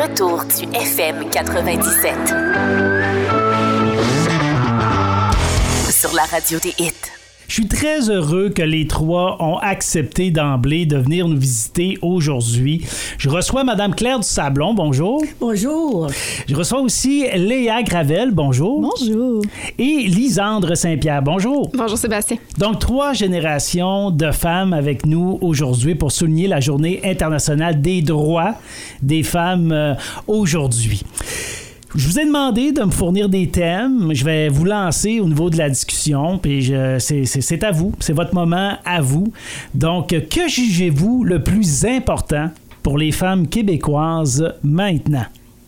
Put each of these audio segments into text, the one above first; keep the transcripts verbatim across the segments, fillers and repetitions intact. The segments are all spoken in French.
retour du F M quatre-vingt-dix-sept. Sur la radio des hits. Je suis très heureux que les trois ont accepté d'emblée de venir nous visiter aujourd'hui. Je reçois Mme Claire du Sablon, bonjour. Bonjour. Je reçois aussi Léa Gravel, bonjour. Bonjour. Et Lisandre Saint-Pierre, bonjour. Bonjour Sébastien. Donc, trois générations de femmes avec nous aujourd'hui pour souligner la Journée internationale des droits des femmes euh, aujourd'hui. Je vous ai demandé de me fournir des thèmes. Je vais vous lancer au niveau de la discussion. Puis je, c'est, c'est, c'est à vous. C'est votre moment à vous. Donc, que jugez-vous le plus important pour les femmes québécoises maintenant?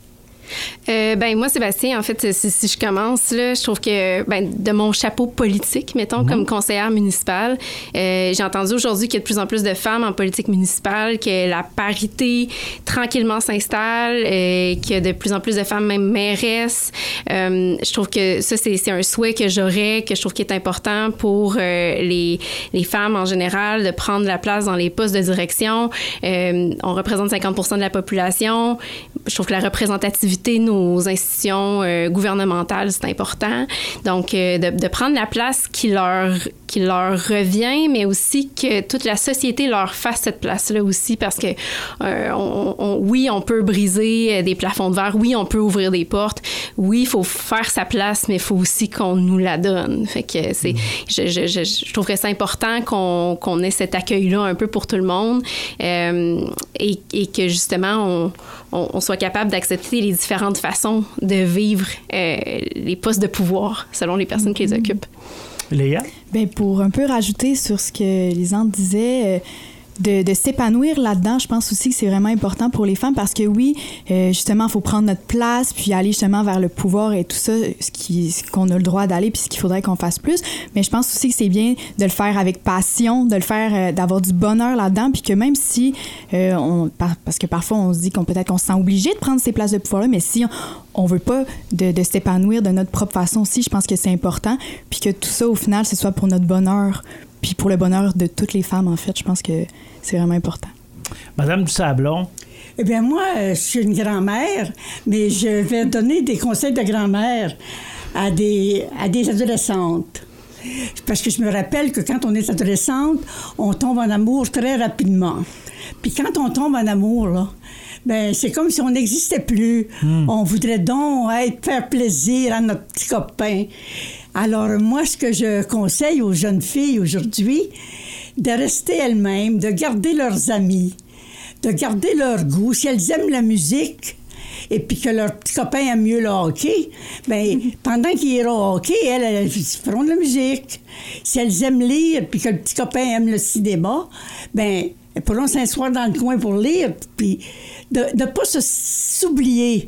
Euh, ben moi, Sébastien, en fait, si, si je commence, là, je trouve que ben, de mon chapeau politique, mettons, mmh. comme conseillère municipale, euh, j'ai entendu aujourd'hui qu'il y a de plus en plus de femmes en politique municipale, que la parité tranquillement s'installe, euh, qu'il y a de plus en plus de femmes même mairesses. Euh, je trouve que ça, c'est, c'est un souhait que j'aurais, que je trouve qu'il est important pour euh, les, les femmes en général, de prendre la place dans les postes de direction. Euh, on représente cinquante pour cent de la population. Je trouve que la représentativité de nos institutions euh, gouvernementales, c'est important. Donc, euh, de, de prendre la place qui leur, qui leur revient, mais aussi que toute la société leur fasse cette place-là aussi, parce que euh, on, on, oui, on peut briser des plafonds de verre, oui, on peut ouvrir des portes, oui, il faut faire sa place, mais il faut aussi qu'on nous la donne. Fait que c'est, mmh. je, je, je, je trouve que c'est important qu'on, qu'on ait cet accueil-là un peu pour tout le monde euh, et, et que justement, on, on, on soit capable d'accepter les différentes façons de vivre euh, les postes de pouvoir selon les personnes qui les occupent. Léa? Bien, pour un peu rajouter sur ce que Lisandre disait, euh, de, de s'épanouir là-dedans, je pense aussi que c'est vraiment important pour les femmes parce que oui, euh, justement, il faut prendre notre place puis aller justement vers le pouvoir et tout ça, ce, qui, ce qu'on a le droit d'aller puis ce qu'il faudrait qu'on fasse plus. Mais je pense aussi que c'est bien de le faire avec passion, de le faire, euh, d'avoir du bonheur là-dedans puis que même si, euh, on, parce que parfois on se dit qu'on peut-être qu'on se sent obligé de prendre ces places de pouvoir-là, mais si on, on veut pas de, de s'épanouir de notre propre façon aussi, je pense que c'est important puis que tout ça, au final, ce soit pour notre bonheur puis pour le bonheur de toutes les femmes, en fait. Je pense que c'est vraiment important. Madame du Sablon? Eh bien, moi, je suis une grand-mère, mais je vais donner des conseils de grand-mère à des, à des adolescentes. Parce que je me rappelle que quand on est adolescente, on tombe en amour très rapidement. Puis quand on tombe en amour, là, ben c'est comme si on n'existait plus. Mm. On voudrait donc être, faire plaisir à notre petit copain. Alors, moi, ce que je conseille aux jeunes filles aujourd'hui, de rester elles-mêmes, de garder leurs amis, de garder leur goût. Si elles aiment la musique et puis que leur petit copain aime mieux le hockey, bien, mm-hmm. pendant qu'il ira au hockey, elles, elles feront de la musique. Si elles aiment lire puis que le petit copain aime le cinéma, bien, elles pourront s'asseoir dans le coin pour lire puis de ne pas se, s'oublier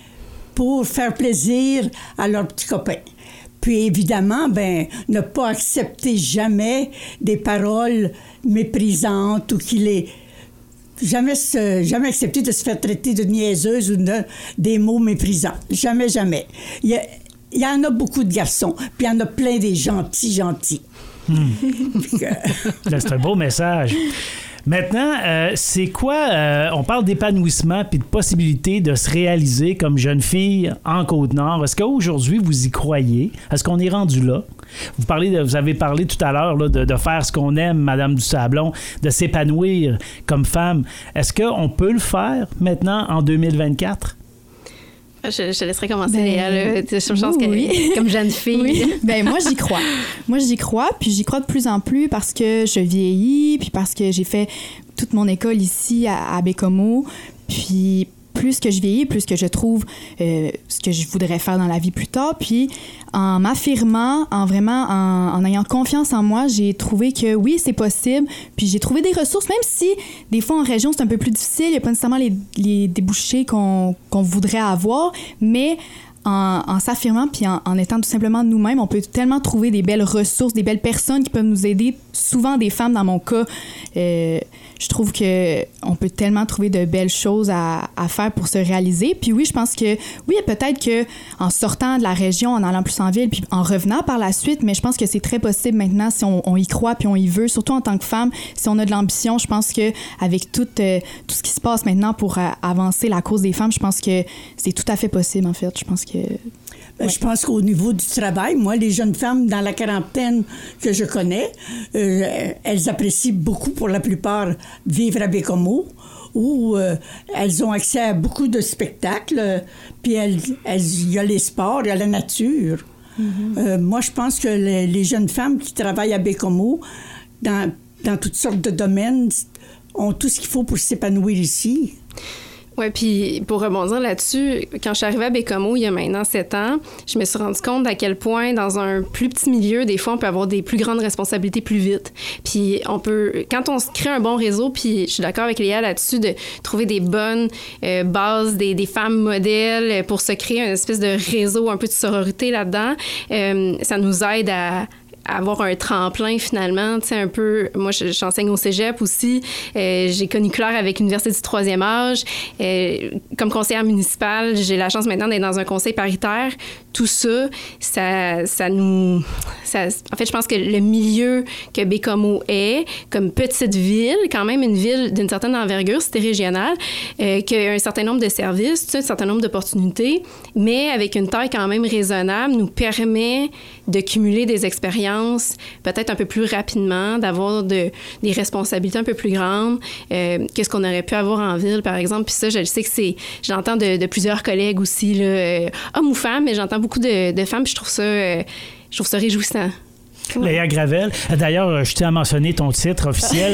pour faire plaisir à leur petit copain. Puis évidemment, ben, ne pas accepter jamais des paroles méprisantes ou qu'il est jamais se, jamais accepter de se faire traiter de niaiseuse ou de des mots méprisants. Jamais, jamais. Il y, a, il y en a beaucoup de garçons, puis il y en a plein des gentils, gentils. Hmm. C'est un beau message. Maintenant, euh, c'est quoi, euh, on parle d'épanouissement puis de possibilité de se réaliser comme jeune fille en Côte-Nord. Est-ce qu'aujourd'hui, vous y croyez? Est-ce qu'on est rendu là? Vous, parlez de, vous avez parlé tout à l'heure là, de, de faire ce qu'on aime, Madame du Sablon, de s'épanouir comme femme. Est-ce qu'on peut le faire maintenant en deux mille vingt-quatre? Je, je te laisserai commencer, ben, Léa. Là. Je pense oui, que, oui. comme jeune fille... Oui. Ben moi, j'y crois. Moi, j'y crois, puis j'y crois de plus en plus parce que je vieillis, puis parce que j'ai fait toute mon école ici à, à Bécomo, puis plus que je vieillis, plus que je trouve euh, ce que je voudrais faire dans la vie plus tard. Puis en m'affirmant, en vraiment, en, en ayant confiance en moi, j'ai trouvé que oui, c'est possible. Puis j'ai trouvé des ressources, même si des fois en région, c'est un peu plus difficile. Il n'y a pas nécessairement les, les débouchés qu'on, qu'on voudrait avoir, mais en, en s'affirmant puis en, en étant tout simplement nous-mêmes, on peut tellement trouver des belles ressources, des belles personnes qui peuvent nous aider. Souvent des femmes, dans mon cas, euh, je trouve que on peut tellement trouver de belles choses à, à faire pour se réaliser. Puis oui, je pense que, oui, peut-être que en sortant de la région, en allant plus en ville, puis en revenant par la suite, mais je pense que c'est très possible maintenant si on, on y croit puis on y veut, surtout en tant que femme, si on a de l'ambition. Je pense que avec tout, euh, tout ce qui se passe maintenant pour euh, avancer la cause des femmes, je pense que c'est tout à fait possible, en fait. Je pense que... Ben, ouais. Je pense qu'au niveau du travail, moi, les jeunes femmes dans la quarantaine que je connais, euh, elles apprécient beaucoup, pour la plupart, vivre à Baie-Comeau, où euh, elles ont accès à beaucoup de spectacles, puis elles, elles, il y a les sports, il y a la nature. Mm-hmm. Euh, moi, je pense que les, les jeunes femmes qui travaillent à Baie-Comeau, dans, dans toutes sortes de domaines, ont tout ce qu'il faut pour s'épanouir ici. Oui, puis pour rebondir là-dessus, quand je suis arrivée à Baie-Comeau il y a maintenant sept ans, je me suis rendu compte à quel point dans un plus petit milieu, des fois, on peut avoir des plus grandes responsabilités plus vite. Puis on peut, quand on se crée un bon réseau, puis je suis d'accord avec Léa là-dessus, de trouver des bonnes euh, bases, des, des femmes modèles pour se créer une espèce de réseau, un peu de sororité là-dedans, euh, ça nous aide à avoir un tremplin finalement, tu sais, un peu, moi j'enseigne au cégep aussi, euh, j'ai connu Claire avec l'Université du troisième âge, euh, comme conseillère municipale, j'ai la chance maintenant d'être dans un conseil paritaire, tout ça, ça, ça nous, ça, en fait je pense que le milieu que Baie-Comeau est, comme petite ville, quand même une ville d'une certaine envergure, c'était régional, euh, qui a un certain nombre de services, tu sais, un certain nombre d'opportunités, mais avec une taille quand même raisonnable, nous permet de cumuler des expériences peut-être un peu plus rapidement, d'avoir de, des responsabilités un peu plus grandes euh, que ce qu'on aurait pu avoir en ville, par exemple. Puis ça, je le sais que c'est... J'entends de, de plusieurs collègues aussi, là, euh, hommes ou femmes, mais j'entends beaucoup de, de femmes, puis je trouve ça, euh, je trouve ça réjouissant. Léa Gravel. D'ailleurs, je tiens à mentionner ton titre officiel.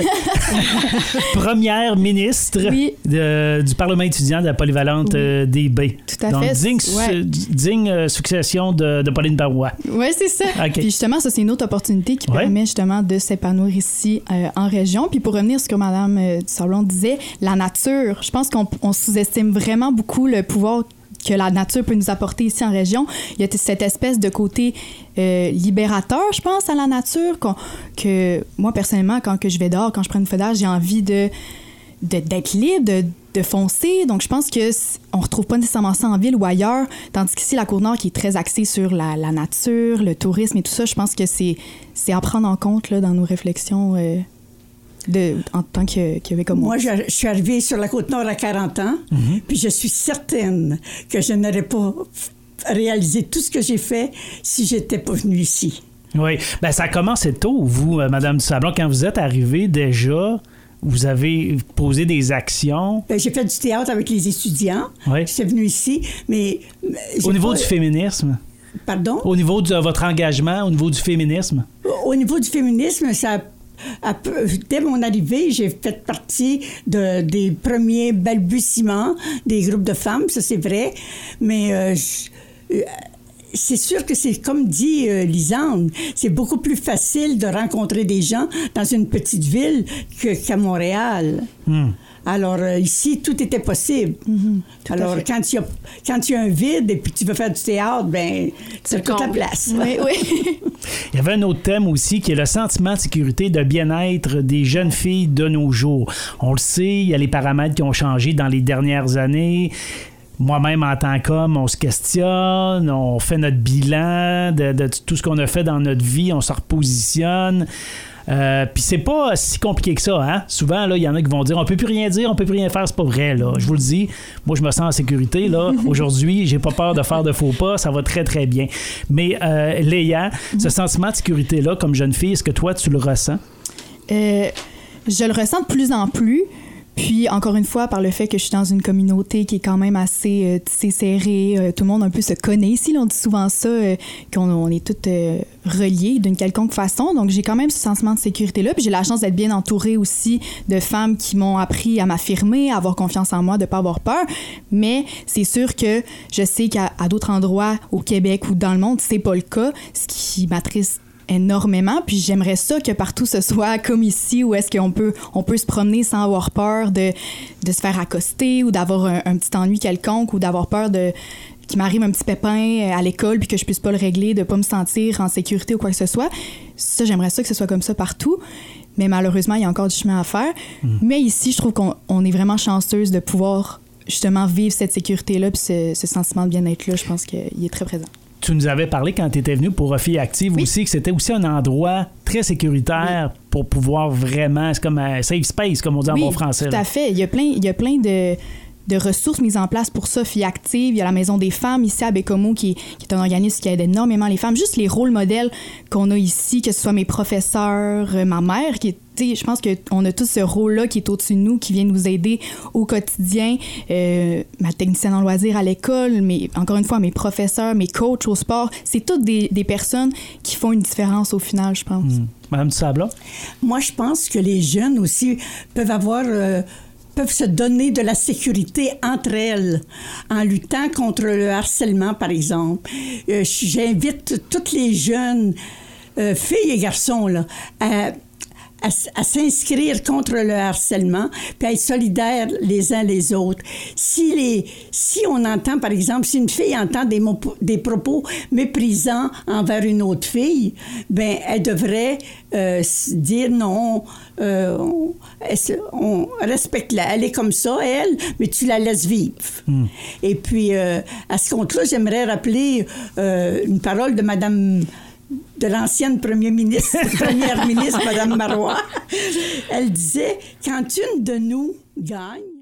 Première ministre oui. de, du Parlement étudiant de la polyvalente oui. D B. Tout à Donc, fait. digne, ouais. digne euh, succession de, de Pauline Barois. Oui, c'est ça. Okay. Puis justement, ça, c'est une autre opportunité qui ouais. permet justement de s'épanouir ici euh, en région. Puis pour revenir sur ce que Mme euh, Dusablon disait, la nature, je pense qu'on on sous-estime vraiment beaucoup le pouvoir que la nature peut nous apporter ici en région. Il y a cette espèce de côté euh, libérateur, je pense, à la nature, qu'on, que moi, personnellement, quand que je vais dehors, quand je prends une fenêtre, j'ai envie de, de, d'être libre, de, de foncer. Donc, je pense qu'on ne retrouve pas nécessairement ça en ville ou ailleurs, tandis qu'ici, la Côte-Nord, qui est très axée sur la, la nature, le tourisme et tout ça, je pense que c'est, c'est à prendre en compte là, dans nos réflexions euh, De, en tant que, que comme moi. Moi, je, je suis arrivée sur la Côte-Nord à quarante ans, mm-hmm. puis je suis certaine que je n'aurais pas réalisé tout ce que j'ai fait si j'étais pas venue ici. Oui. Bien, ça a commencé tôt, vous, Mme Dusablon, quand vous êtes arrivée déjà... Vous avez posé des actions. Bien, j'ai fait du théâtre avec les étudiants. Oui. Je suis venue ici, mais... Au niveau pas... du féminisme? Pardon? Au niveau de votre engagement, au niveau du féminisme? Au niveau du féminisme, ça... Dès mon arrivée, j'ai fait partie de, des premiers balbutiements des groupes de femmes, ça c'est vrai, mais euh, je, euh, c'est sûr que c'est comme dit euh, Lisande, c'est beaucoup plus facile de rencontrer des gens dans une petite ville que, qu'à Montréal. Mm. Alors, euh, ici, tout était possible. Mm-hmm, Alors, quand il, y a, quand il y a un vide et puis tu veux faire du théâtre, bien, tu as toute la place. Oui, oui. Il y avait un autre thème aussi qui est le sentiment de sécurité, de bien-être des jeunes filles de nos jours. On le sait, il y a les paramètres qui ont changé dans les dernières années. Moi-même, en tant qu'homme, on se questionne, on fait notre bilan de, de tout ce qu'on a fait dans notre vie, on se repositionne. Euh, puis c'est pas si compliqué que ça, hein? Souvent, là, il y en a qui vont dire on peut plus rien dire, on peut plus rien faire, c'est pas vrai, là. Je vous le dis, moi, je me sens en sécurité, là. Aujourd'hui, j'ai pas peur de faire de faux pas, ça va très, très bien. Mais euh, Léa, ce sentiment de sécurité-là, comme jeune fille, est-ce que toi, tu le ressens? Euh, je le ressens de plus en plus. Puis, encore une fois, par le fait que je suis dans une communauté qui est quand même assez euh, tissée serrée, euh, tout le monde un peu se connaît ici. Là, on dit souvent ça, euh, qu'on on est toutes euh, reliées d'une quelconque façon. Donc, j'ai quand même ce sentiment de sécurité-là. Puis, j'ai la chance d'être bien entourée aussi de femmes qui m'ont appris à m'affirmer, à avoir confiance en moi, de ne pas avoir peur. Mais c'est sûr que je sais qu'à à d'autres endroits au Québec ou dans le monde, c'est pas le cas, ce qui m'attriste énormément, puis j'aimerais ça que partout ce soit comme ici, où est-ce qu'on peut, on peut se promener sans avoir peur de, de se faire accoster ou d'avoir un, un petit ennui quelconque ou d'avoir peur de qu'il m'arrive un petit pépin à l'école puis que je puisse pas le régler, de pas me sentir en sécurité ou quoi que ce soit. Ça, j'aimerais ça que ce soit comme ça partout. mais malheureusement, il y a encore du chemin à faire. Mm. Mais ici, je trouve qu'on on est vraiment chanceuse de pouvoir justement vivre cette sécurité-là puis ce, ce sentiment de bien-être-là. Je pense qu'il est très présent. Tu nous avais parlé quand tu étais venue pour Filles Actives oui. aussi que c'était aussi un endroit très sécuritaire oui. pour pouvoir vraiment... C'est comme un safe space, comme on dit oui, en bon français. Tout là. à fait. Il y a plein, il y a plein de... de ressources mises en place pour ça, Filles Actives. Il y a la Maison des femmes ici à Bécomo qui, qui est un organisme qui aide énormément les femmes. Juste les rôles modèles qu'on a ici, que ce soit mes professeurs, ma mère, qui est, je pense qu'on a tous ce rôle-là qui est au-dessus de nous, qui vient nous aider au quotidien. Euh, ma technicienne en loisirs à l'école, mais encore une fois, mes professeurs, mes coachs au sport, c'est toutes des, des personnes qui font une différence au final, je pense. Mmh. Madame Sabla? Moi, je pense que les jeunes aussi peuvent avoir... Euh, peuvent se donner de la sécurité entre elles en luttant contre le harcèlement, par exemple. Euh, j'invite toutes les jeunes euh, filles et garçons là, à, à, à s'inscrire contre le harcèlement puis à être solidaires les uns les autres. Si, les, si on entend, par exemple, si une fille entend des, mots, des propos méprisants envers une autre fille, ben elle devrait euh, dire non, euh, on, on respecte-la. Elle est comme ça, elle, mais tu la laisses vivre. Mm. Et puis, euh, à ce compte-là, j'aimerais rappeler euh, une parole de Madame... de l'ancienne premier ministre, première ministre, Mme Marois. Elle disait, quand une de nous gagne,